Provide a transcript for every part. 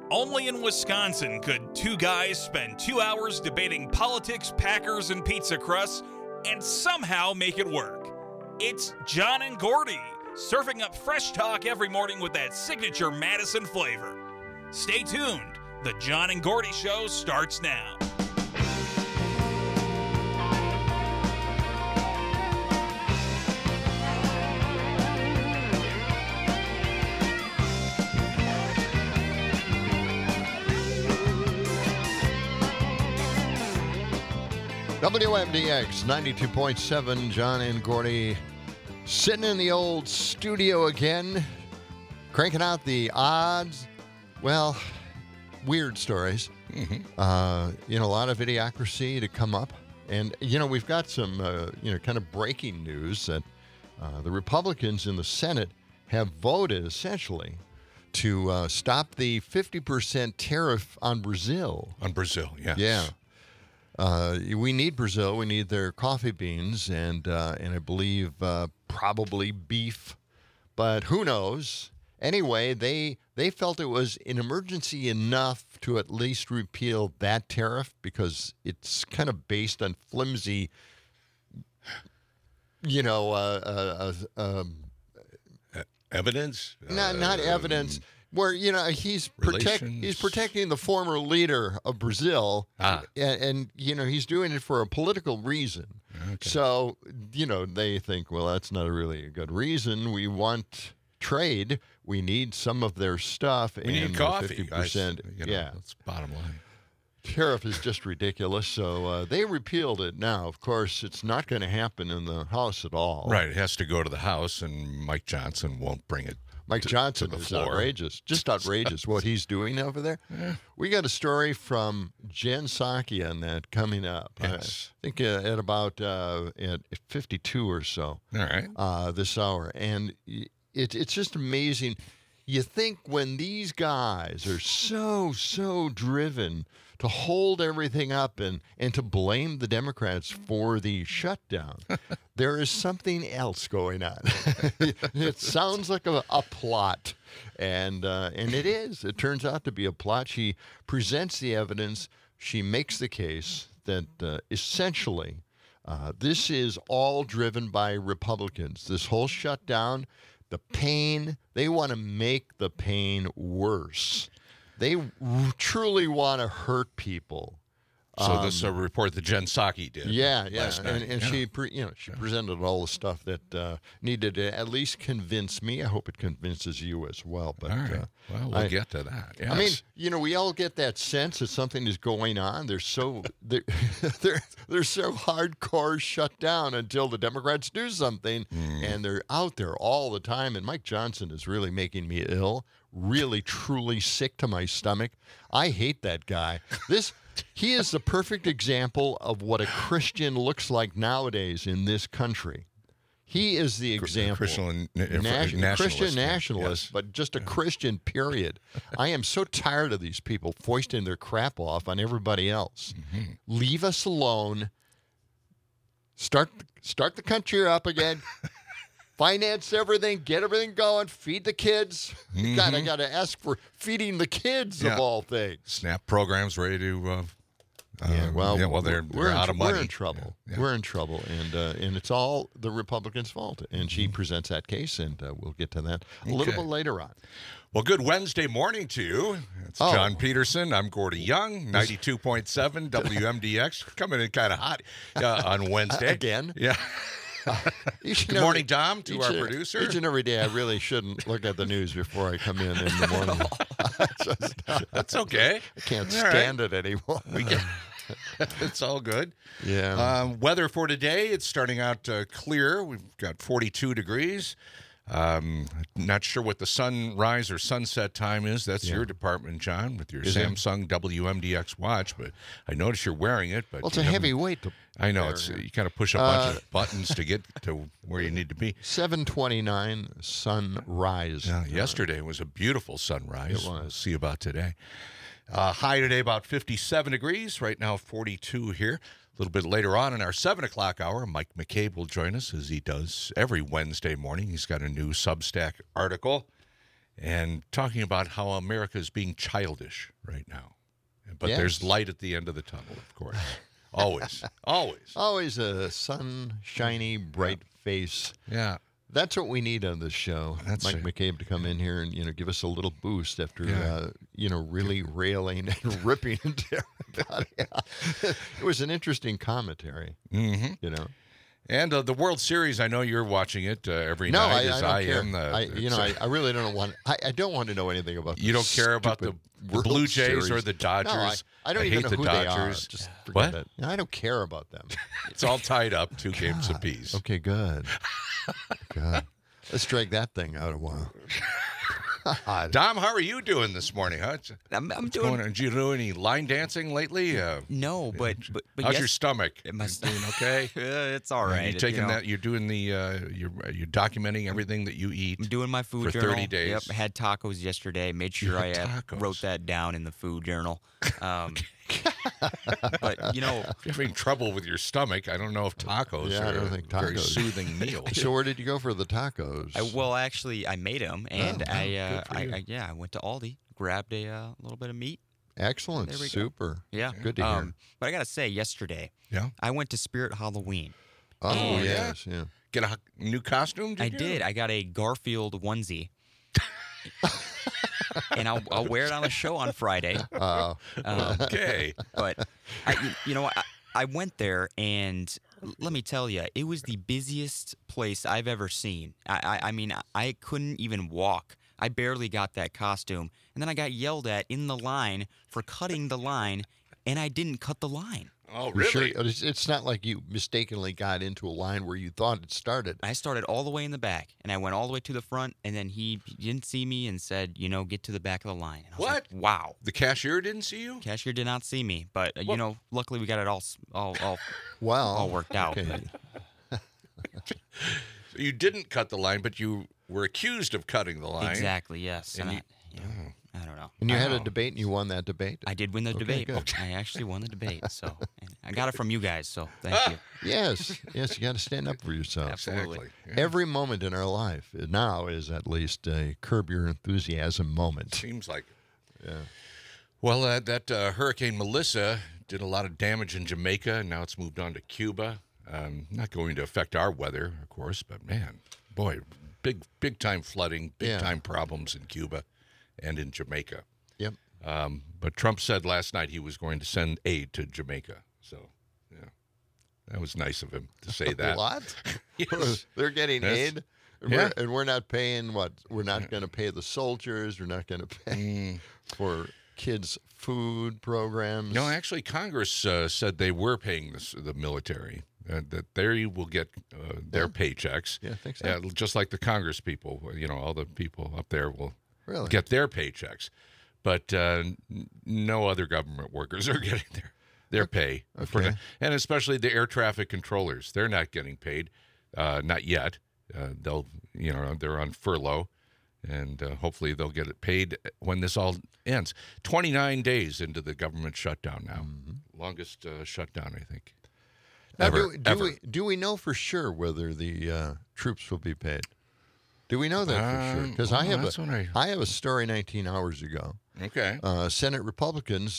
Only in Wisconsin could two guys spend 2 hours debating politics, Packers, and pizza crusts and somehow make it work. It's John and Gordy, serving up fresh talk every morning with that signature Madison flavor. Stay tuned. The John and Gordy Show starts now. WMDX 92.7, John and Gordy sitting in the old studio again, cranking out the odds. Well, weird stories. Mm-hmm. A lot of idiocracy to come up. And, we've got some, kind of breaking news that the Republicans in the Senate have voted, essentially, to stop the 50% tariff on Brazil. On Brazil, yes. Yeah. We need Brazil. We need their coffee beans and I believe probably beef, but who knows? Anyway, they felt it was an emergency enough to at least repeal that tariff because it's kind of based on flimsy, evidence. Not evidence. Where, he's protecting the former leader of Brazil, and he's doing it for a political reason. Okay. So, they think, well, that's not really a good reason. We want trade. We need some of their stuff. We need coffee. 50%. Yeah. That's bottom line. Tariff is just ridiculous. So they repealed it now. Of course, it's not going to happen in the House at all. Right. It has to go to the House, and Mike Johnson won't bring it. Mike Johnson is outrageous, just outrageous what he's doing over there. Yeah. We got a story from Jen Psaki on that coming up. Yes. I think at about at 52 or so. All right. This hour. And it's just amazing. You think when these guys are so driven to hold everything up and to blame the Democrats for the shutdown, there is something else going on. It sounds like a plot, and it is. It turns out to be a plot. She presents the evidence. She makes the case that essentially this is all driven by Republicans. This whole shutdown, the pain, they want to make the pain worse. They truly want to hurt people. So this is a report that Jen Psaki did. Yeah. And she presented all the stuff that needed to at least convince me. I hope it convinces you as well. But all right. We'll get to that. Yes. I mean, we all get that sense that something is going on. They're so hardcore shut down until the Democrats do something, and they're out there all the time. And Mike Johnson is really making me ill. Really, truly sick to my stomach. I hate that guy. He is the perfect example of what a Christian looks like nowadays in this country. He is the example. Christian nationalist, but just a Christian, period. I am so tired of these people foisting their crap off on everybody else. Mm-hmm. Leave us alone. Start the country up again. Finance everything, get everything going, feed the kids. Mm-hmm. I got to ask for feeding the kids of all things. SNAP program's ready to. They're out of money. We're in trouble. Yeah. We're in trouble, and it's all the Republicans' fault. And she presents that case, and we'll get to that a little bit later on. Well, good Wednesday morning to you. It's John Peterson. I'm Gordy Young, 92.7 WMDX. Coming in kind of hot on Wednesday. Again? Yeah. Good morning, Dom, to our producer. Each and every day, I really shouldn't look at the news before I come in the morning. That's okay. I can't stand it anymore. It's all good. Yeah. Weather for today, it's starting out clear. We've got 42 degrees. Not sure what the sunrise or sunset time is. That's your department, John, with your Samsung WMDX watch. But I notice you're wearing it. But it's a heavy weight to I know. You kind of push a bunch of buttons to get to where you need to be. 7:29 sunrise. Yesterday was a beautiful sunrise. It was. We'll see about today. High today about 57 degrees. Right now 42 here. A little bit later on in our 7 o'clock hour, Mike McCabe will join us as he does every Wednesday morning. He's got a new Substack article. and talking about how America is being childish right now. But Yes. there's light at the end of the tunnel, of course. Always. Always. Always a sunshiny, bright face. Yeah. That's what we need on this show. That's Mike it. McCabe to come in here and give us a little boost after Yeah. really railing and ripping into everybody. It was an interesting commentary. Mm-hmm. And the World Series, I know you're watching it every No, night I as don't I care. am. I really don't want. I don't want to know anything about. You don't care about the World Blue Jays or Series. the Dodgers. No, I don't even hate know the who Dodgers. they are. Just forget What? it. I don't care about them. It's all tied up, 2 games apiece. Okay, good. Good. Let's drag that thing out a while. Dom, how are you doing this morning? Huh? I'm What's doing going on? Did you do any line dancing lately? no, but How's yes, your stomach? It must- Doing okay? it's all right. You taking that? You're doing the. You're documenting everything that you eat. I'm doing my food for journal. 30 days. Yep, had tacos yesterday. Made sure I tacos. wrote that down in the food journal. But If you're having trouble with your stomach, I don't know if tacos Yeah, I are don't think a very tacos. soothing meal. So where did you go for the tacos? actually, I made them, and good for you. I went to Aldi, grabbed a little bit of meat. Excellent. There we go. Super. Yeah, Good to hear. But I gotta say, yesterday, Yeah. I went to Spirit Halloween. Oh, yeah? yes. Yeah. Get a new costume? I did. I got a Garfield onesie. And I'll wear it on the show on Friday. Okay. But I went there, and let me tell you, it was the busiest place I've ever seen. I mean, I couldn't even walk. I barely got that costume, and then I got yelled at in the line for cutting the line, and I didn't cut the line. Oh, You sure? really? It's not like you mistakenly got into a line where you thought it started. I started all the way in the back, and I went all the way to the front, and then he didn't see me and said, get to the back of the line. And I was What? like, wow. The cashier didn't see you? Cashier did not see me, but luckily we got it all Well, all worked out. Okay. So you didn't cut the line, but you were accused of cutting the line. Exactly, yes. And And you- I don't know. And you had a Wow. debate, and you won that debate. I did win the debate. good. I actually won the debate, so and I got it from you guys. So thank you. Yes. You got to stand up for yourself. Exactly. Yeah. Every moment in our life now is at least a curb your enthusiasm moment. Seems like it. Yeah. Well, that Hurricane Melissa did a lot of damage in Jamaica, and now it's moved on to Cuba. Not going to affect our weather, of course, but man, boy, big time flooding, big time problems in Cuba and in Jamaica. Yep. But Trump said last night he was going to send aid to Jamaica. So, yeah, that was nice of him to say that. What? Yes. They're getting Yes. aid, and, Yeah. we're not paying what? We're not going to pay the soldiers. We're not going to pay for kids' food programs. No, actually, Congress said they were paying the military, that they will get their paychecks. Yeah, I think so. Just like the Congress people, all the people up there will Really? get their paychecks. But no other government workers are getting their pay. Okay. And especially the air traffic controllers. They're not getting paid, not yet. They're on furlough. And hopefully they'll get it paid when this all ends. 29 days into the government shutdown now. Longest shutdown, I think. Now, Ever. do we know for sure whether the troops will be paid? Do we know that for sure? Because I have a story 19 hours ago. Okay. Senate Republicans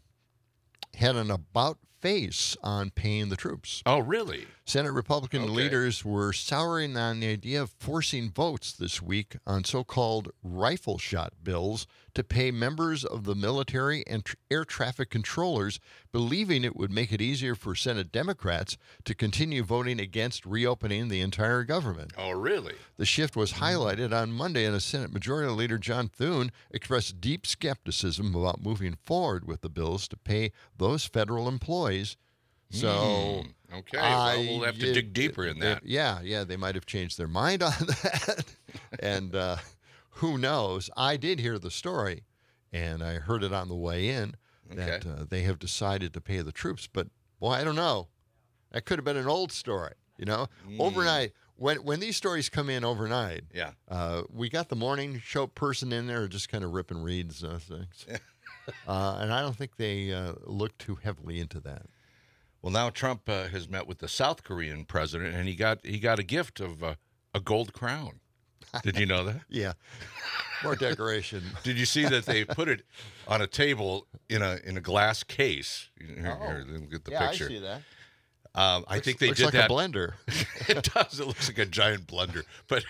had an about face on paying the troops. Oh, really? Senate Republican Okay. leaders were souring on the idea of forcing votes this week on so-called rifle shot bills to pay members of the military and air traffic controllers, believing it would make it easier for Senate Democrats to continue voting against reopening the entire government. Oh, really? The shift was highlighted on Monday, and Senate Majority Leader John Thune expressed deep skepticism about moving forward with the bills to pay those federal employees. So, Okay. Well, we'll have to dig deeper in that. Yeah, they might have changed their mind on that. And who knows? I did hear the story, and I heard it on the way in, that they have decided to pay the troops. But, boy, I don't know. That could have been an old story, Overnight, when these stories come in overnight, we got the morning show person in there just kind of rip and reads things. And I don't think they look too heavily into that. Well, now Trump has met with the South Korean president, and he got a gift of a gold crown. Did you know that? Yeah. More decoration. Did you see that they put it on a table in a glass case? Here, get the picture. I see that. I think they looks did like that. a blender. It does. It looks like a giant blender. But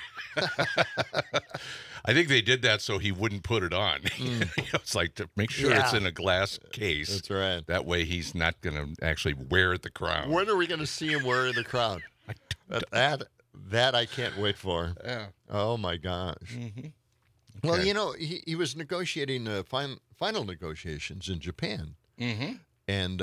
I think they did that so he wouldn't put it on. It's like to make sure it's in a glass case. That's right. That way he's not going to actually wear the crown. When are we going to see him wearing the crown? That I can't wait for. Yeah. Oh, my gosh. Mm-hmm. Well, Okay. he was negotiating final negotiations in Japan. Mm-hmm. And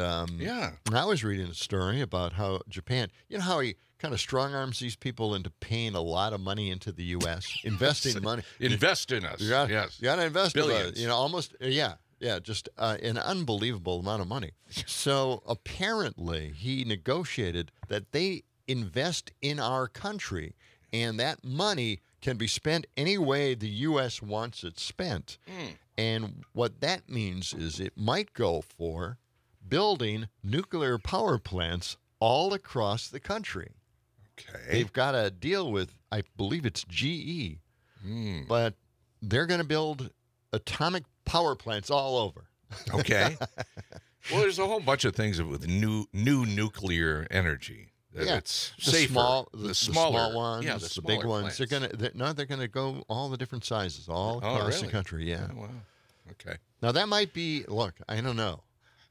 I was reading a story about how Japan, how he kind of strong arms these people into paying a lot of money into the U.S., investing money. Invest in us. Yes. You got to invest Billions. in us. Almost, just an unbelievable amount of money. So apparently he negotiated that they invest in our country, and that money can be spent any way the U.S. wants it spent. And what that means is it might go for building nuclear power plants all across the country. Okay. They've got a deal with, I believe it's GE, but they're going to build atomic power plants all over. Okay. Well, there's a whole bunch of things with new nuclear energy. It's safer. The small ones, yeah, the big ones. plants. They're going to go all the different sizes all across the country. Yeah. Oh, wow. Okay. Now that might be. Look, I don't know.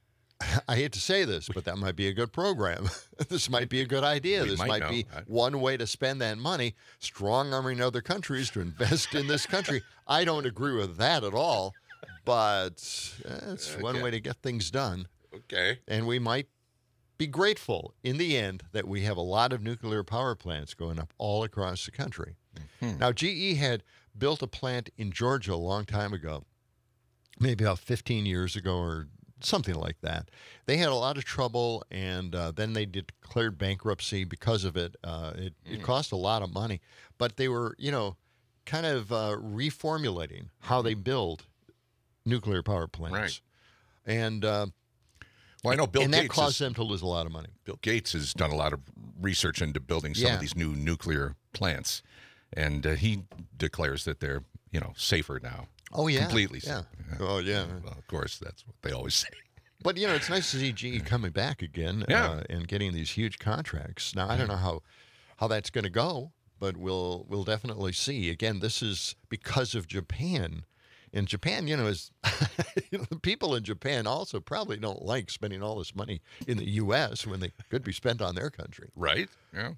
I hate to say this, but that might be a good program. This might be a good idea. This might be one way to spend that money, strong-arming other countries to invest in this country. I don't agree with that at all, but it's one way to get things done. Okay. And we might be grateful in the end that we have a lot of nuclear power plants going up all across the country. Now, GE had built a plant in Georgia a long time ago, maybe about 15 years ago or something like that. They had a lot of trouble, and then they declared bankruptcy because of it. It cost a lot of money, but they were, kind of reformulating how they build nuclear power plants. Right. And well, I know Bill Gates. that caused them to lose a lot of money. Bill Gates has done a lot of research into building some of these new nuclear plants, and he declares that they're, safer now. Oh, yeah. Completely safe. Yeah. Oh, yeah. Well, of course, that's what they always say. But, it's nice to see GE coming back again and getting these huge contracts. Now, I don't know how that's going to go, but we'll definitely see. Again, this is because of Japan. And Japan, is the people in Japan also probably don't like spending all this money in the U.S. when they could be spent on their country. Right? Yeah.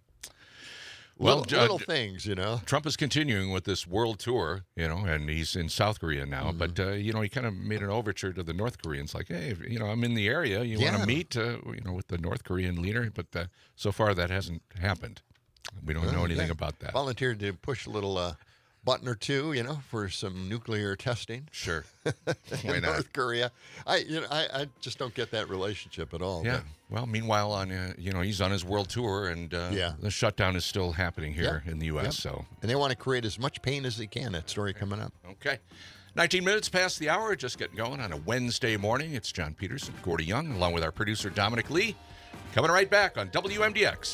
Well, little things, Trump is continuing with this world tour, and he's in South Korea now. But, he kind of made an overture to the North Koreans like, hey, I'm in the area. You want to meet, with the North Korean leader? But so far that hasn't happened. We don't know anything about that. Volunteered to push a little button or two, for some nuclear testing. Sure. Why not? North Korea. I just don't get that relationship at all. Yeah. But. Well, meanwhile, he's on his world tour, and the shutdown is still happening here in the U.S. Yep. So, and they want to create as much pain as they can. That story coming up. Okay. 19 minutes past the hour, just getting going on a Wednesday morning. It's John Peterson, Gordy Young, along with our producer Dominic Lee, coming right back on WMDX.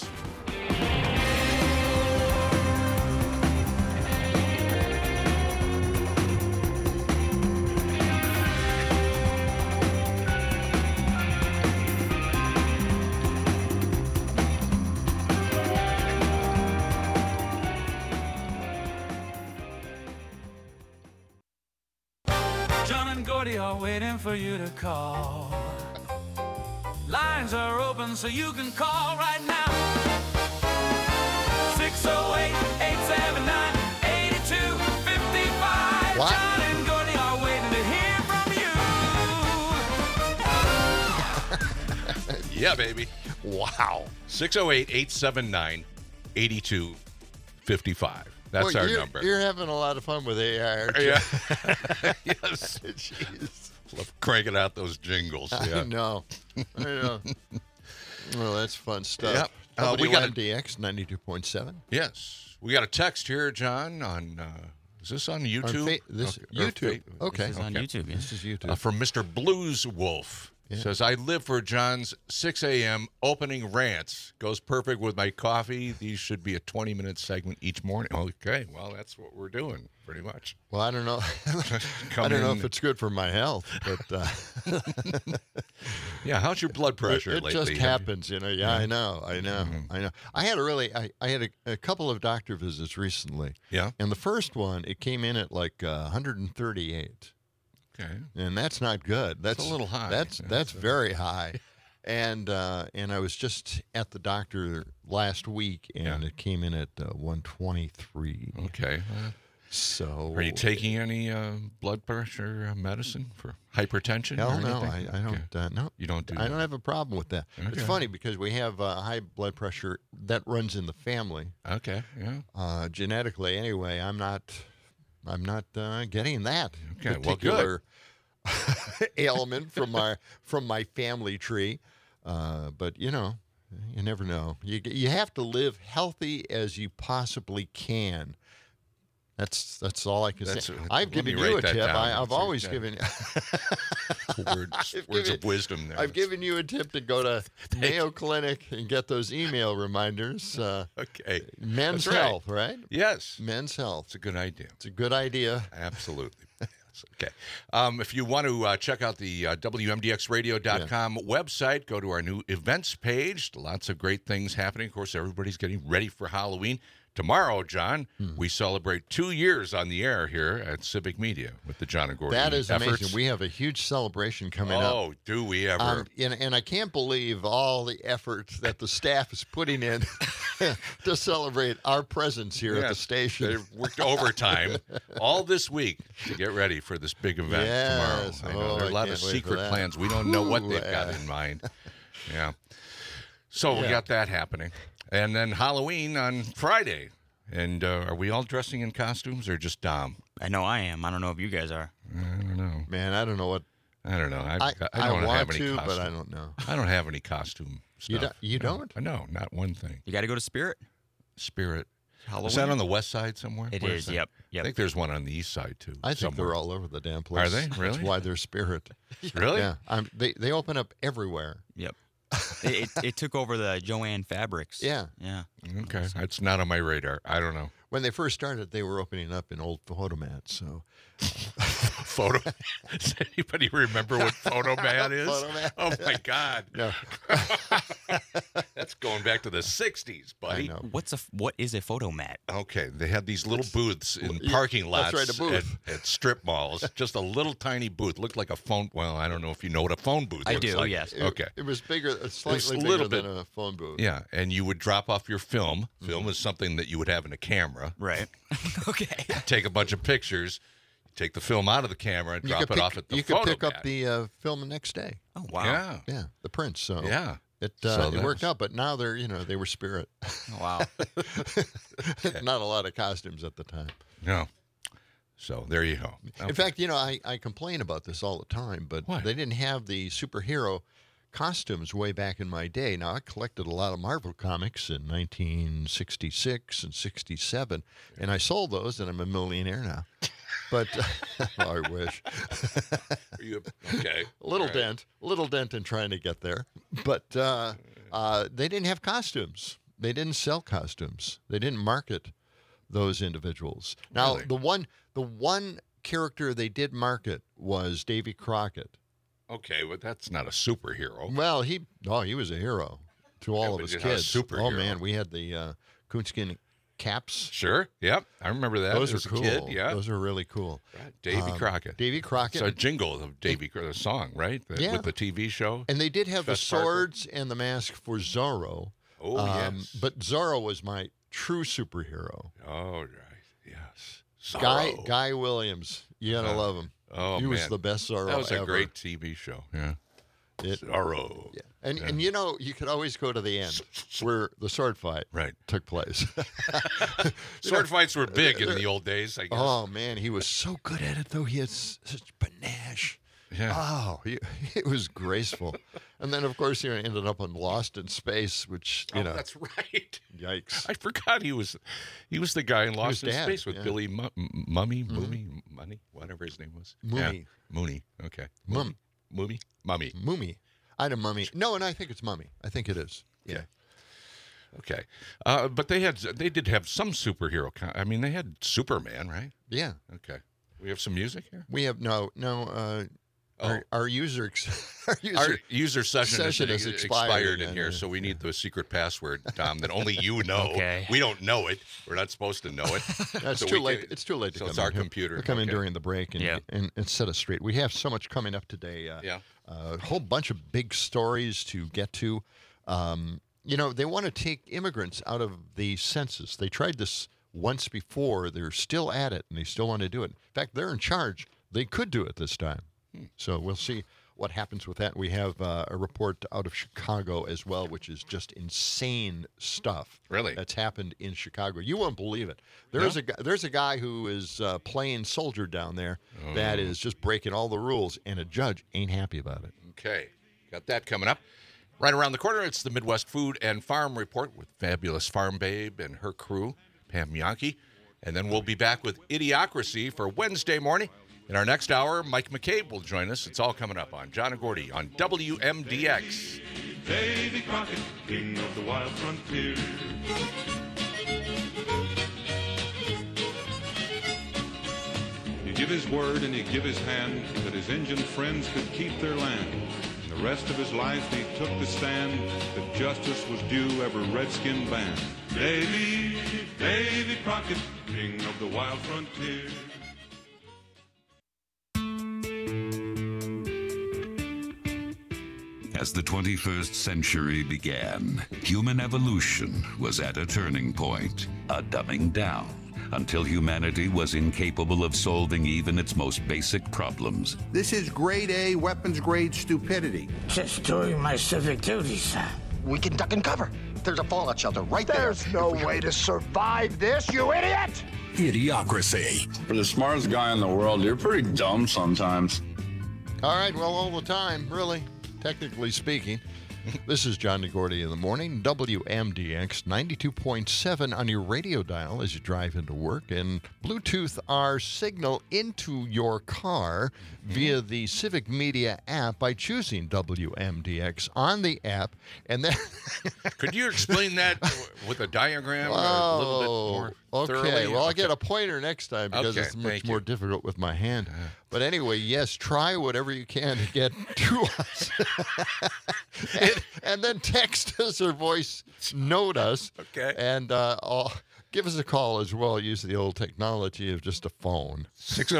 Waiting for you to call. Lines are open so you can call right now. 608-879-8255. What? John and Gordy are waiting to hear from you. Yeah, baby. Wow. 608-879-8255. That's our number. You're having a lot of fun with AI, aren't you? Yeah. Yes. Jeez. Love cranking out those jingles. Yeah. I know. Well, that's fun stuff. Yep. We got WMDX 92.7. Yes. We got a text here, John, on, is this on YouTube? YouTube. Okay. This is on YouTube, yes. This is YouTube. From Mr. Blues Wolf. Says, I live for John's 6 a.m. opening rants. Goes perfect with my coffee. These should be a 20-minute segment each morning. Okay, well, that's what we're doing, pretty much. Well, I don't know. I don't know if it's good for my health, but yeah. How's your blood pressure it lately? just happens, you know. Yeah, I know. I had I had a couple of doctor visits recently. Yeah. And the first one, it came in at like 138. Okay. And that's not good. That's a little high. That's very high. And I was just at the doctor last week, and it came in at 123. Okay. So, are you taking any blood pressure medicine for hypertension? Hell or no, anything? I don't. No, You don't do I that? don't have a problem with that. Okay. It's funny because we have high blood pressure that runs in the family, Okay. Yeah. genetically. Anyway, I'm not getting that Okay, well, particular ailment from my family tree. But you know, you never know. You have to live healthy as you possibly can. That's all I can say. I've let me given you a write that tip. down. I've That's always okay. given Words of wisdom there. I've given you a tip to go to Mayo Clinic and get those email reminders. Okay. Men's That's right. health, right? Yes. Men's health. It's a good idea. It's a good idea. Absolutely. Yes. Okay. If you want to check out the WMDXradio.com website, go to our new events page. Lots of great things happening. Of course, everybody's getting ready for Halloween. Tomorrow, John, we celebrate 2 years on the air here at Civic Media with the John and Gordon That is efforts. amazing. We have a huge celebration coming up. Oh, do we ever? And I can't believe all the effort that the staff is putting in to celebrate our presence here at the station. They've worked overtime all this week to get ready for this big event Yes. tomorrow. I know there are a lot of can't wait for secret that. plans. We don't know what they've got in mind. Yeah. So we got that happening. And then Halloween on Friday. And are we all dressing in costumes or just Dom? I know I am. I don't know if you guys are. I don't know. Man, I don't know what I don't know. I I don't want have any to, costume. but I don't know. I don't have any costume stuff. You don't? No, not one thing. You got to go to Spirit. Spirit. Halloween. Is that on the west side somewhere? It Where is. that? Yep. I think there's one on the east side too. I think somewhere. they're all over the damn place. Are they? Really? That's why they're Spirit. Really? Yeah. They open up everywhere. Yep. it took over the Joanne Fabrics. Yeah. Yeah. Okay. It's not on my radar. I don't know. When they first started, they were opening up in old Photomat. So Photo. Does anybody remember what Photomat is? Photomat. Oh my God. no, That's going back to the 60s, buddy. I know. What is a photomat? Okay, they had these little booths in parking lots that's right, a booth. at strip malls. Just a little tiny booth. Looked like a phone. Well, I don't know if you know what a phone booth I looks do, like. yes. Okay. It was bigger, slightly a bigger little than bit. a phone booth. Yeah, and you would drop off your film. Film is something that you would have in a camera. Right. Okay. Take a bunch of pictures. Take the film out of the camera and drop it off at the You could pick Photomat. up the film the next day. Oh wow. Yeah. Yeah, the prints. So Yeah. it So it that worked was- out. But now they were Spirit. Oh, wow. Not a lot of costumes at the time. No. So there you go. In fact, I complain about this all the time, but What? they didn't have the superhero costumes way back in my day. Now, I collected a lot of Marvel comics in 1966 and 67, and I sold those, and I'm a millionaire now. But I wish. Are you, okay. Little dent in trying to get there. But they didn't have costumes. They didn't sell costumes. They didn't market those individuals. Now, Really? the one character they did market was Davy Crockett. Okay, but that's not a superhero. Well, he was a hero to all of but his you're not a kids. superhero. Oh man, we had the coonskin caps. Sure. Yep. I remember that. Those as are a cool. kid. Yeah. Those are really cool. Right. Davy Crockett. Davy Crockett. It's a jingle of Davy Crockett, the song, right? Yeah. With the TV show. And they did have the Fess Parker. swords and the mask for Zorro. Oh, yes. But Zorro was my true superhero. Oh, right. Yes. Guy Zorro. Guy Williams. You gotta love him. Oh, he was man. the best Zorro That was ever. a great TV show. Yeah. It- Zorro. Yeah. And you could always go to the end where the sword fight Right. took place. Sword fights were big in the old days, I guess. Oh man, he was so good at it though. He had such panache. Yeah. Oh, it was graceful. And then of course he ended up on Lost in Space, which Oh, that's right. yikes. I forgot he was the guy in Lost in dad, Space with yeah. Billy Mummy, Money, whatever his name was. Mooney. Yeah. Mooney. Okay. Mum, Mummy? Mummy. I had a mummy. No, and I think it's Mummy. I think it is. Yeah. Okay. But they did have some superhero. I mean, they had Superman, right? Yeah. Okay. We have some music here? We have no. Our user session has expired in here, so we need the secret password, Tom, that only you know. Okay. We don't know it. We're not supposed to know it. It's too late. It's too late to come in. So it's our computer. We'll come in during the break and set us straight. We have so much coming up today. A whole bunch of big stories to get to. They want to take immigrants out of the census. They tried this once before. They're still at it, and they still want to do it. In fact, they're in charge. They could do it this time. So we'll see what happens with that. We have a report out of Chicago as well, which is just insane stuff. Really? That's happened in Chicago. You won't believe it. There's a guy who is playing soldier down there that is just breaking all the rules, and a judge ain't happy about it. Okay. Got that coming up. Right around the corner, it's the Midwest Food and Farm Report with fabulous Farm Babe and her crew, Pam Yankee. And then we'll be back with Idiocracy for Wednesday morning. In our next hour, Mike McCabe will join us. It's all coming up on John and Gordy on WMDX. Davy Crockett, king of the wild frontier. He give his word and he give his hand that his Injun friends could keep their land. And the rest of his life he took the stand that justice was due every redskin band. Davy Crockett, king of the wild frontier. As the 21st century began, human evolution was at a turning point, a dumbing down, until humanity was incapable of solving even its most basic problems. This is grade A, weapons-grade stupidity. Just doing my civic duty, sir. We can duck and cover. There's a fallout shelter right there. There's no way to survive this, you idiot! Idiocracy. For the smartest guy in the world, you're pretty dumb sometimes. All right, well, all the time, really. Technically speaking, this is John DeGordy in the morning, WMDX 92.7 on your radio dial as you drive into work, and Bluetooth our signal into your car via the Civic Media app by choosing WMDX on the app. And then could you explain that with a diagram a little bit more thoroughly? Okay, well, I'll get a pointer next time because it's much more difficult with my hand. But anyway, yes, try whatever you can to get to us. and then text us or voice note us. Okay. And give us a call as well. Use the old technology of just a phone.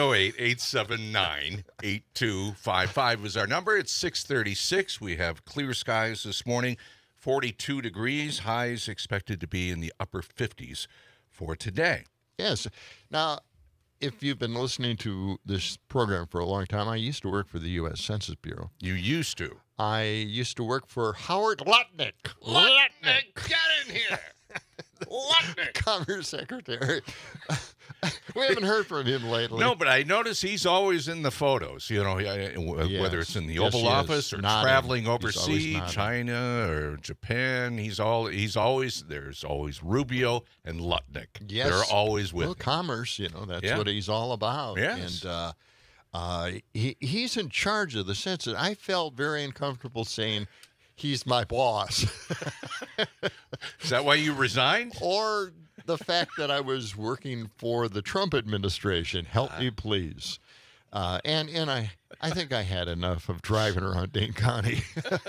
608-879-8255 is our number. It's 6:36. We have clear skies this morning, 42 degrees. Highs expected to be in the upper 50s for today. Yes. Now, if you've been listening to this program for a long time, I used to work for the U.S. Census Bureau. You used to? I used to work for Howard Lutnick. Lutnick, get in here. Lutnick, Commerce Secretary. We haven't heard from him lately. No, but I notice he's always in the photos, whether it's in the Oval Office or traveling overseas, China or Japan. There's always Rubio and Lutnick. Yes. They're always with him. Commerce, that's what he's all about. Yes. And he's in charge of the census. I felt very uncomfortable saying he's my boss. Is that why you resigned? Or the fact that I was working for the Trump administration. Help me, please. And I think I had enough of driving around Dane County.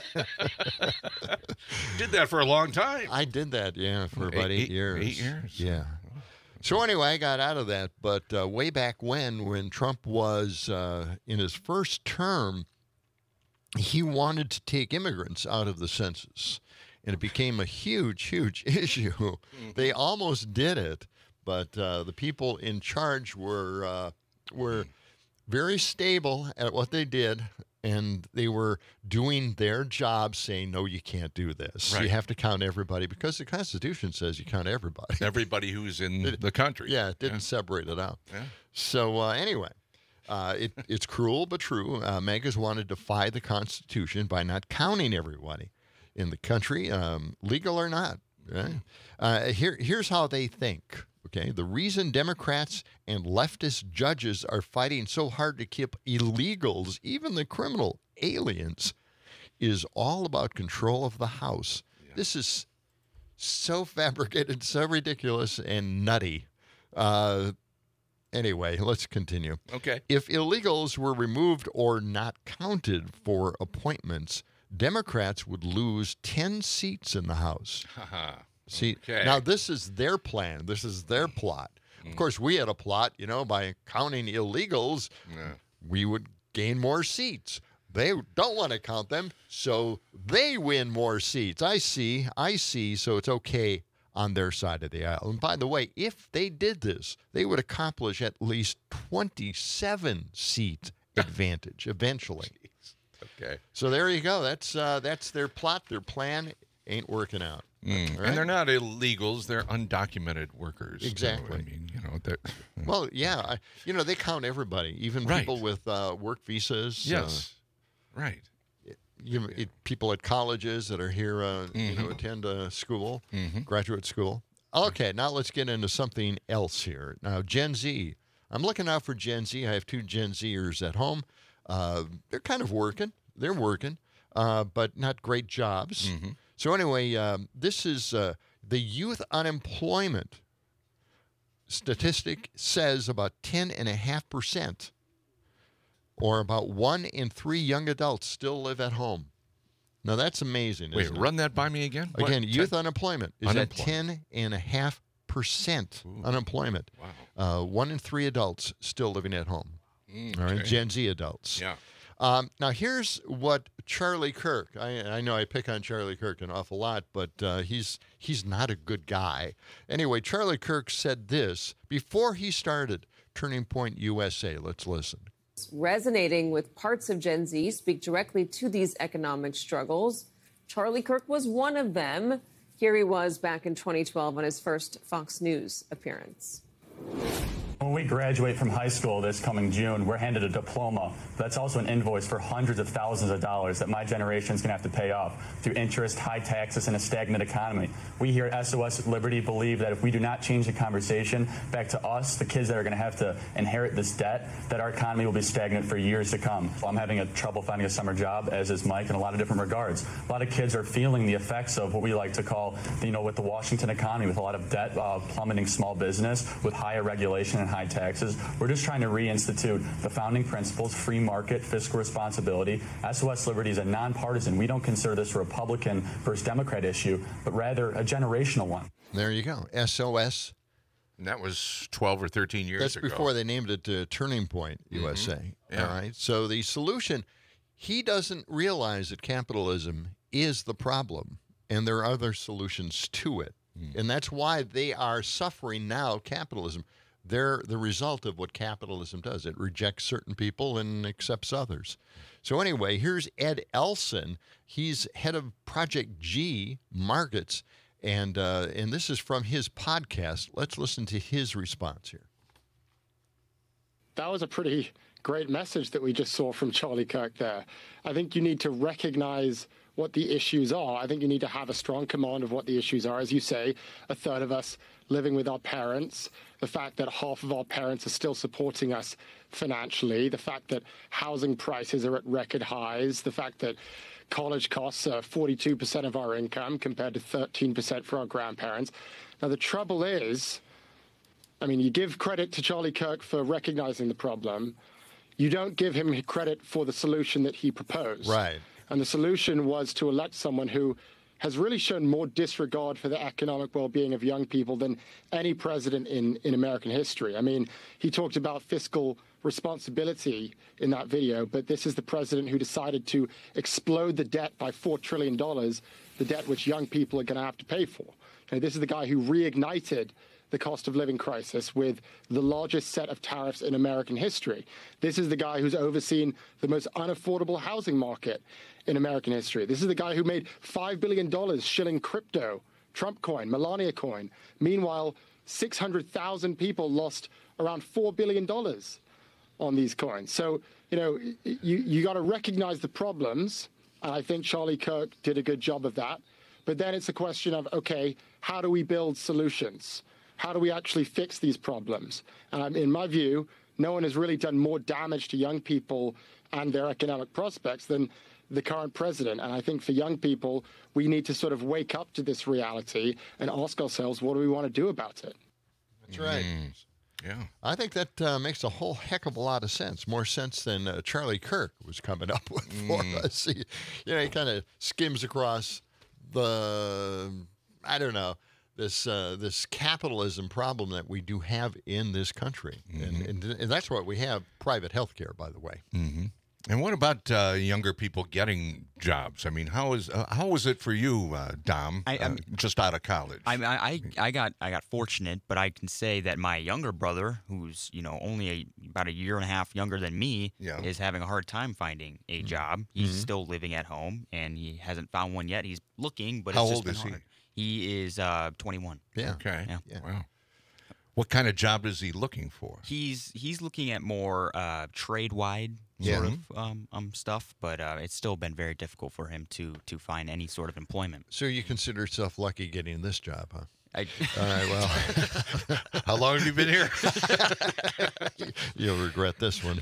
Did that for a long time. I did that, for about 8 years. 8 years? Yeah. So anyway, I got out of that. But way back when Trump was in his first term, he wanted to take immigrants out of the census. And it became a huge, huge issue. Mm-hmm. They almost did it, but the people in charge were very stable at what they did, and they were doing their job saying, no, you can't do this. Right. You have to count everybody because the Constitution says you count everybody. Everybody who's in the country. Yeah, it didn't separate it out. Yeah. So anyway, it's cruel but true. MAGAs wanted to defy the Constitution by not counting everybody in the country, legal or not. Right? Here's how they think. Okay, the reason Democrats and leftist judges are fighting so hard to keep illegals, even the criminal aliens is all about control of the House. Yeah. This is so fabricated, so ridiculous and nutty. Anyway, let's continue. Okay. If illegals were removed or not counted for appointments, Democrats would lose 10 seats in the House. See, okay. Now this is their plan. This is their plot. Of course, we had a plot, by counting illegals, we would gain more seats. They don't want to count them, so they win more seats. I see, so it's okay on their side of the aisle. And by the way, if they did this, they would accomplish at least 27 seat advantage eventually. Okay. So there you go. That's their plot. Their plan ain't working out. Right? And they're not illegals; they're undocumented workers. Exactly. Well, yeah. They count everybody, even people with work visas. Yes. Right. People at colleges that are here, attend school, graduate school. Okay, now let's get into something else here. Now, Gen Z. I'm looking out for Gen Z. I have 2 Gen Zers at home. They're kind of working. They're working, but not great jobs. So anyway, this is the youth unemployment statistic says about 10.5%. Or about 1 in 3 young adults still live at home. Now, that's amazing. Wait, run that by me again? Again, youth unemployment is at 10.5% unemployment. Wow. 1 in 3 adults still living at home. All right, Gen Z adults. Yeah. Now, here's what Charlie Kirk, I know I pick on Charlie Kirk an awful lot, but he's not a good guy. Anyway, Charlie Kirk said this before he started Turning Point USA. Let's listen. Resonating with parts of Gen Z speak directly to these economic struggles. Charlie Kirk was one of them. Here he was back in 2012 on his first Fox News appearance. When we graduate from high school this coming June, we're handed a diploma. That's also an invoice for hundreds of thousands of dollars that my generation is going to have to pay off through interest, high taxes, and a stagnant economy. We here at SOS Liberty believe that if we do not change the conversation back to us, the kids that are going to have to inherit this debt, that our economy will be stagnant for years to come. I'm having trouble finding a summer job, as is Mike, in a lot of different regards. A lot of kids are feeling the effects of what we like to call, with the Washington economy, with a lot of debt, plummeting small business, with higher regulation and high taxes. We're just trying to reinstitute the founding principles, free market, fiscal responsibility. SOS Liberty is a nonpartisan. We don't consider this a Republican versus Democrat issue, but rather a generational one. There you go. SOS. And that was 12 or 13 years ago. That's before they named it Turning Point USA. Yeah. All right. So the solution, he doesn't realize that capitalism is the problem, and there are other solutions to it. And that's why they are suffering now, capitalism. They're the result of what capitalism does. It rejects certain people and accepts others. So anyway, here's Ed Elson. He's head of Project G Markets, and this is from his podcast. Let's listen to his response here. That was a pretty great message that we just saw from Charlie Kirk there. I think you need to recognize what the issues are. I think you need to have a strong command of what the issues are. As you say, a third of us living with our parents, the fact that half of our parents are still supporting us financially, the fact that housing prices are at record highs, the fact that college costs are 42% of our income compared to 13% for our grandparents. Now, the trouble is, you give credit to Charlie Kirk for recognizing the problem. You don't give him credit for the solution that he proposed. Right. And the solution was to elect someone who has really shown more disregard for the economic well-being of young people than any president in American history. He talked about fiscal responsibility in that video, but this is the president who decided to explode the debt by $4 trillion, the debt which young people are going to have to pay for. This is the guy who reignited the cost of living crisis with the largest set of tariffs in American history. This is the guy who's overseen the most unaffordable housing market in American history. This is the guy who made $5 billion shilling crypto, Trump coin, Melania coin. Meanwhile, 600,000 people lost around $4 billion on these coins. So, you got to recognize the problems. And I think Charlie Kirk did a good job of that. But then it's a question of, okay, how do we build solutions? How do we actually fix these problems? In my view, no one has really done more damage to young people and their economic prospects than the current president. And I think for young people, we need to sort of wake up to this reality and ask ourselves, what do we want to do about it? That's right. Yeah. I think that makes a whole heck of a lot of sense. More sense than Charlie Kirk was coming up with for us. He kind of skims across the, I don't know, this capitalism problem that we do have in this country. And that's what we have, private health care, by the way. And what about younger people getting jobs? I mean, how was it for you, Dom, just out of college? I got fortunate, but I can say that my younger brother, who's only about a year and a half younger than me, is having a hard time finding a job. He's still living at home, and he hasn't found one yet. He's looking, but it's just been hard. He is 21. Yeah. Okay. Yeah. Wow. What kind of job is he looking for? He's looking at more trade-wide sort of stuff, but it's still been very difficult for him to find any sort of employment. So you consider yourself lucky getting this job, huh? All right, well. How long have you been here? You'll regret this one.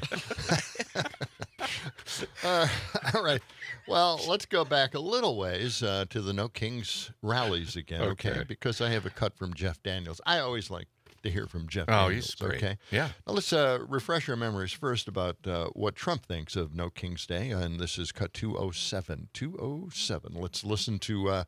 All right. Well, let's go back a little ways to the No Kings rallies again, okay? Because I have a cut from Jeff Daniels. I always like to hear from Jeff Daniels. He's great. Okay? Yeah. Now let's refresh our memories first about what Trump thinks of No King's Day, and this is cut 207. 207. Let's listen to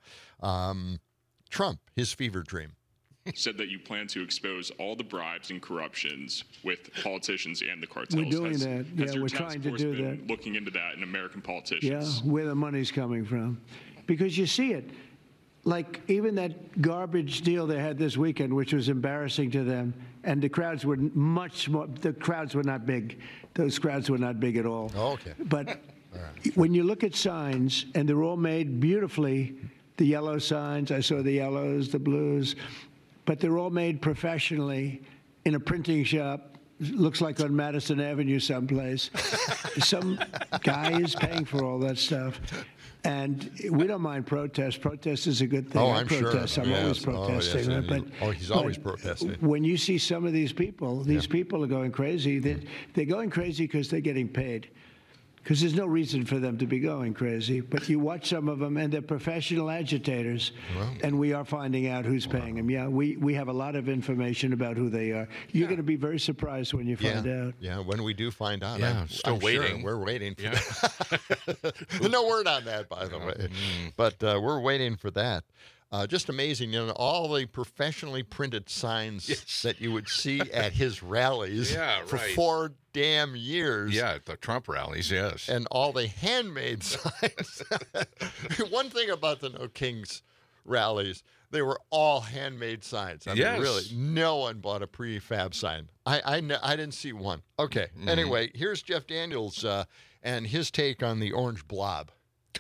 Trump, his fever dream. Said that you plan to expose all the bribes and corruptions with politicians and the cartels. We're doing that. Has Yeah, your we're task trying to force do been that. looking into that in American Yeah, politicians? where the money's coming from. Because you see it. Like even that garbage deal they had this weekend, which was embarrassing to them, and the crowds were much more, the crowds were not big. Those crowds were not big at all. Oh, okay. But when you look at signs, and they're all made beautifully, the yellow signs, I saw the yellows, the blues, but they're all made professionally in a printing shop. Looks like on Madison Avenue someplace. Some guy is paying for all that stuff. And we don't mind protest. Protest is a good thing. Oh, I I'm protest. sure. I'm Yes. always protesting. Oh, yes. But He's always protesting. when you see some of these people are going crazy. They're going crazy because they're getting paid. Because there's no reason for them to be going crazy. But you watch some of them, and they're professional agitators. Wow. And we are finding out who's paying them. Yeah, we have a lot of information about who they are. You're going to be very surprised when you find out. Yeah, when we do find out. Yeah, I'm still sure waiting. we're waiting for that. No word on that, by the way. But we're waiting for that. Just amazing, all the professionally printed signs that you would see at his rallies for 4 damn years. Yeah, at the Trump rallies, yes. And all the handmade signs. One thing about the No Kings rallies, they were all handmade signs. I mean, really, no one bought a prefab sign. I didn't see one. Okay, anyway, here's Jeff Daniels and his take on the orange blob.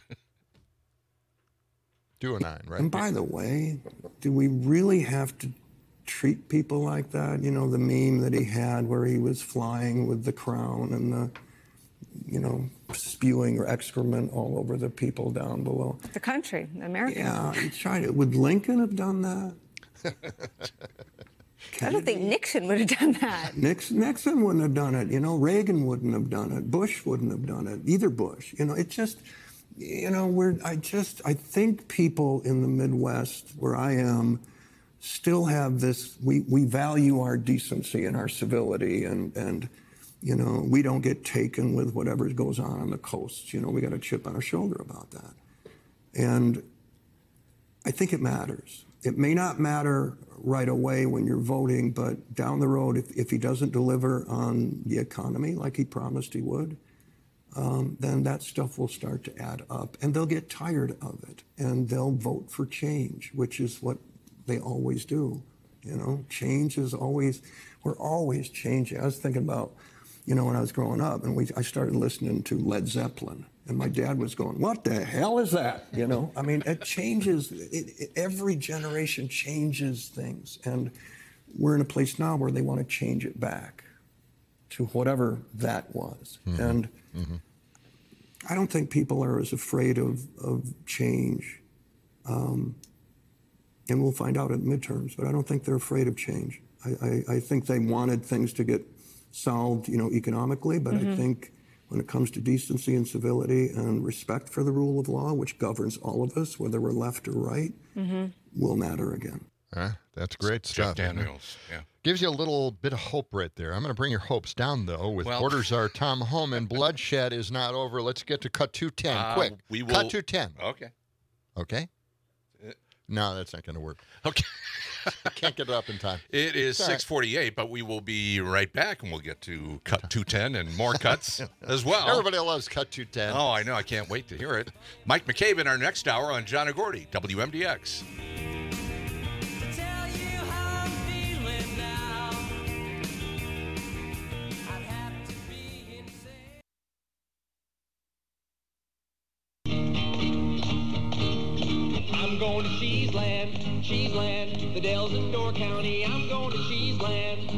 209, right? And by the way, do we really have to treat people like that? The meme that he had where he was flying with the crown and the, spewing excrement all over the people down below. The country, America. Yeah, he tried it. Would Lincoln have done that? I don't think Nixon would have done that. Nixon wouldn't have done it. Reagan wouldn't have done it. Bush wouldn't have done it. Either Bush. It just... I think people in the Midwest, where I am, still have this, we value our decency and our civility, and we don't get taken with whatever goes on the coasts. We got a chip on our shoulder about that. And I think it matters. It may not matter right away when you're voting, but down the road, if he doesn't deliver on the economy like he promised he would, then that stuff will start to add up, and they'll get tired of it, and they'll vote for change, which is what they always do. Change is always, we're always changing. I was thinking about, when I was growing up, and I started listening to Led Zeppelin, and my dad was going, "What the hell is that?" I mean, it changes. Every generation changes things, and we're in a place now where they want to change it back to whatever that was. And I don't think people are as afraid of change. And we'll find out at midterms, but I don't think they're afraid of change. I think they wanted things to get solved, economically, but I think when it comes to decency and civility and respect for the rule of law, which governs all of us, whether we're left or right, will matter again. That's great Jeff stuff. Daniels, yeah. Gives you a little bit of hope right there. I'm going to bring your hopes down, though, with Borders Are Tom Homan. Bloodshed is not over. Let's get to Cut 210. Quick. Cut 210. Okay. Okay? No, that's not going to work. Okay. I can't get it up in time. It is It's all 6:48, but we will be right back, and we'll get to Cut 210 and more cuts as well. Everybody loves Cut 210. Oh, I know. I can't wait to hear it. Mike McCabe in our next hour on John and Gordy, WMDX. I'm going to Cheeseland, the Dells in Door County. I'm going to Cheeseland.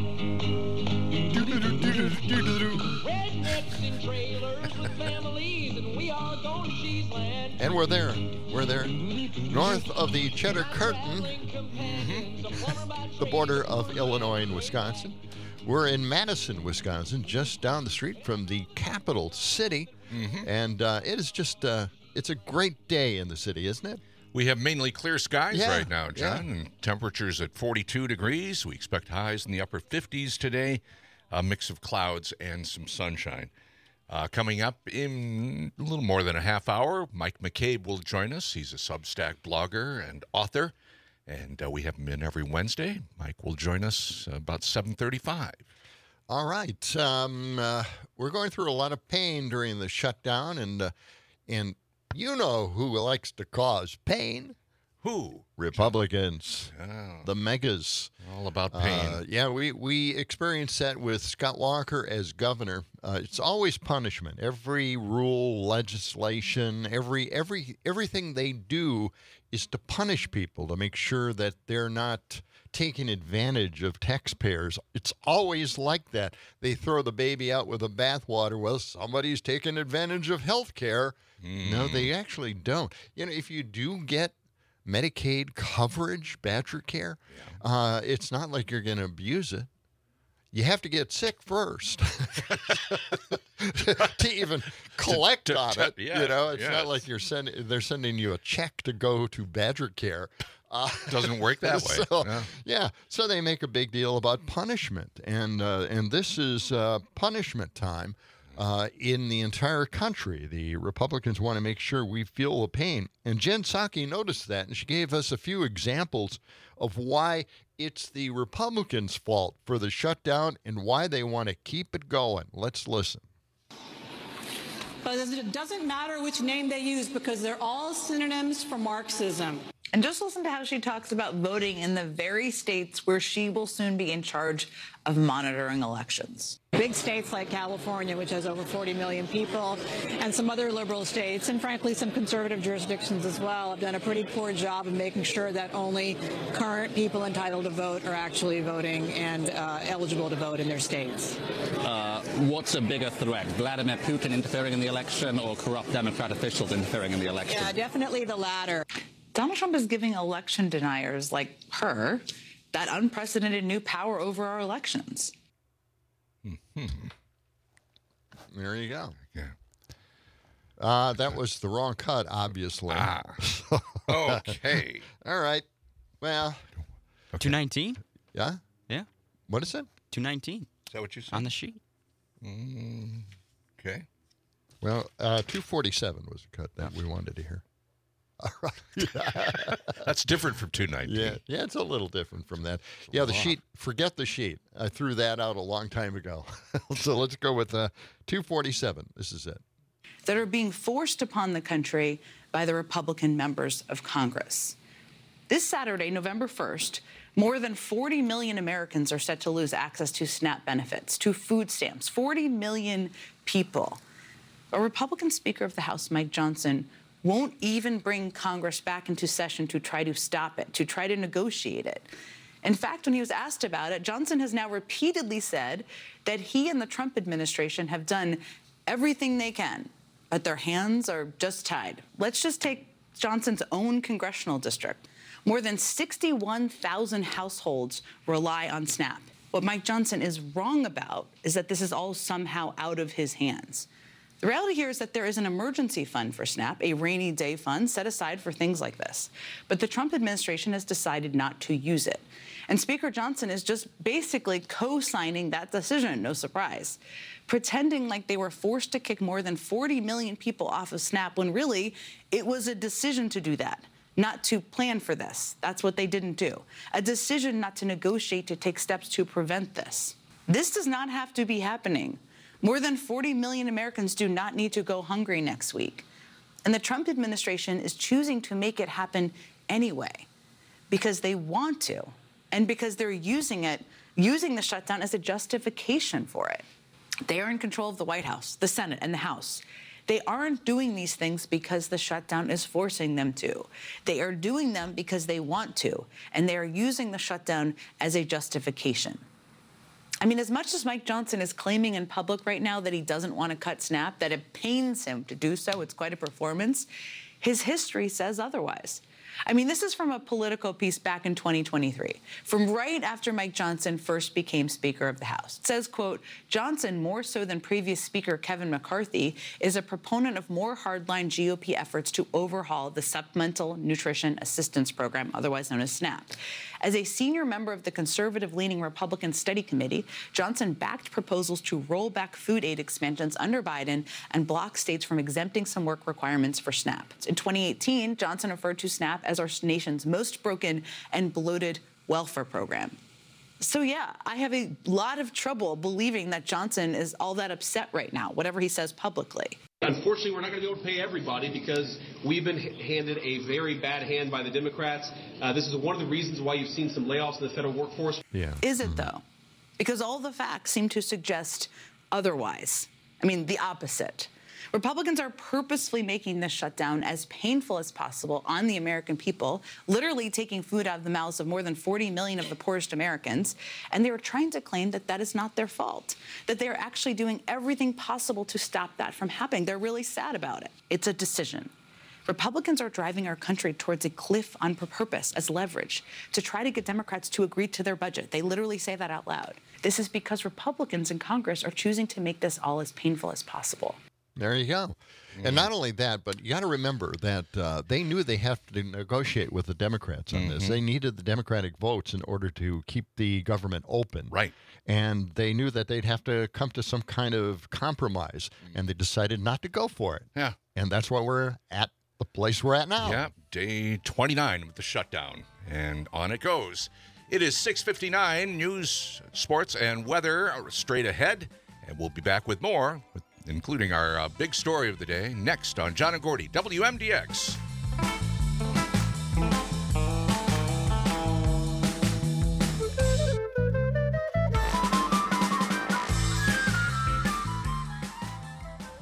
Rednecks in trailers with families, and we are going to Cheeseland. And we're there. We're there. North of the Cheddar Curtain, the border of Illinois and Wisconsin. We're in Madison, Wisconsin, just down the street from the capital city. And it is just, it's a great day in the city, isn't it? We have mainly clear skies right now, John, and temperatures at 42 degrees. We expect highs in the upper 50s today, a mix of clouds and some sunshine. Coming up in a little more than a half hour, Mike McCabe will join us. He's a Substack blogger and author, and we have him in every Wednesday. Mike will join us about 7:35. All right. We're going through a lot of pain during the shutdown, and you know who likes to cause pain? Who? Republicans. Oh. The megas. All about pain. We experienced that with Scott Walker as governor. It's always punishment. Every rule, legislation, everything they do is to punish people, to make sure that they're not taking advantage of taxpayers. It's always like that. They throw the baby out with the bathwater. Well, somebody's taking advantage of health care. No, they actually don't. If you do get Medicaid coverage, Badger Care, it's not like you're going to abuse it. You have to get sick first to even collect on it. It's not like they're sending you a check to go to Badger Care. Doesn't work that way. So they make a big deal about punishment, and this is punishment time in the entire country. The Republicans want to make sure we feel the pain, and Jen Psaki noticed that, and she gave us a few examples of why it's the Republicans' fault for the shutdown and why they want to keep it going. Let's listen. But it doesn't matter which name they use because they're all synonyms for Marxism. And just listen to how she talks about voting in the very states where she will soon be in charge of monitoring elections. Big states like California, which has over 40 million people, and some other liberal states, and frankly some conservative jurisdictions as well, have done a pretty poor job of making sure that only current people entitled to vote are actually voting and eligible to vote in their states. What's a bigger threat, Vladimir Putin interfering in the election or corrupt Democrat officials interfering in the election? Yeah, definitely the latter. Donald Trump is giving election deniers like her that unprecedented new power over our elections. There you go. Yeah. That was the wrong cut, obviously. Okay. All right. Well. 219? Yeah? Yeah. What is it? 219. Is that what you said? On the sheet. Okay. Well, 247 was the cut that we wanted to hear. All right. That's different from 219. Yeah, it's a little different from that. Yeah, the sheet, forget the sheet. I threw that out a long time ago. So let's go with 247. This is it. That are being forced upon the country by the Republican members of Congress. This Saturday, November 1st, more than 40 million Americans are set to lose access to SNAP benefits, to food stamps. 40 million people. A Republican Speaker of the House, Mike Johnson, won't even bring Congress back into session to try to stop it, to try to negotiate it. In fact, when he was asked about it, Johnson has now repeatedly said that he and the Trump administration have done everything they can, but their hands are just tied. Let's just take Johnson's own congressional district. More than 61,000 households rely on SNAP. What Mike Johnson is wrong about is that this is all somehow out of his hands. The reality here is that there is an emergency fund for SNAP, a rainy day fund set aside for things like this. But the Trump administration has decided not to use it. And Speaker Johnson is just basically co-signing that decision, no surprise, pretending like they were forced to kick more than 40 million people off of SNAP when really it was a decision to do that, not to plan for this. That's what they didn't do. A decision not to negotiate to take steps to prevent this. This does not have to be happening. More than 40 million Americans do not need to go hungry next week. And the Trump administration is choosing to make it happen anyway because they want to and because they're using the shutdown as a justification for it. They are in control of the White House, the Senate, and the House. They aren't doing these things because the shutdown is forcing them to. They are doing them because they want to, and they are using the shutdown as a justification. I mean, as much as Mike Johnson is claiming in public right now that he doesn't want to cut SNAP, that it pains him to do so, it's quite a performance, his history says otherwise. I mean, this is from a Politico piece back in 2023, from right after Mike Johnson first became Speaker of the House. It says, quote, Johnson, more so than previous Speaker Kevin McCarthy, is a proponent of more hardline GOP efforts to overhaul the Supplemental Nutrition Assistance Program, otherwise known as SNAP. As a senior member of the conservative-leaning Republican Study Committee, Johnson backed proposals to roll back food aid expansions under Biden and block states from exempting some work requirements for SNAP. In 2018, Johnson referred to SNAP as our nation's most broken and bloated welfare program. So, yeah, I have a lot of trouble believing that Johnson is all that upset right now, whatever he says publicly. Unfortunately, we're not going to be able to pay everybody because we've been handed a very bad hand by the Democrats. This is one of the reasons why you've seen some layoffs in the federal workforce. Yeah. Is it, though? Because all the facts seem to suggest otherwise. I mean, the opposite. Republicans are purposefully making this shutdown as painful as possible on the American people, literally taking food out of the mouths of more than 40 million of the poorest Americans, and they are trying to claim that that is not their fault, that they are actually doing everything possible to stop that from happening. They're really sad about it. It's a decision. Republicans are driving our country towards a cliff on purpose as leverage to try to get Democrats to agree to their budget. They literally say that out loud. This is because Republicans in Congress are choosing to make this all as painful as possible. There you go. And not only that, but you got to remember that they knew they have to negotiate with the Democrats on this. They needed the Democratic votes in order to keep the government open. Right. And they knew that they'd have to come to some kind of compromise, and they decided not to go for it. Yeah. And that's why we're at the place we're at now. Yeah, day 29 with the shutdown, and on it goes. It is 6:59, news, sports, and weather straight ahead, and we'll be back with more, including our big story of the day, next on John and Gordy, WMDX.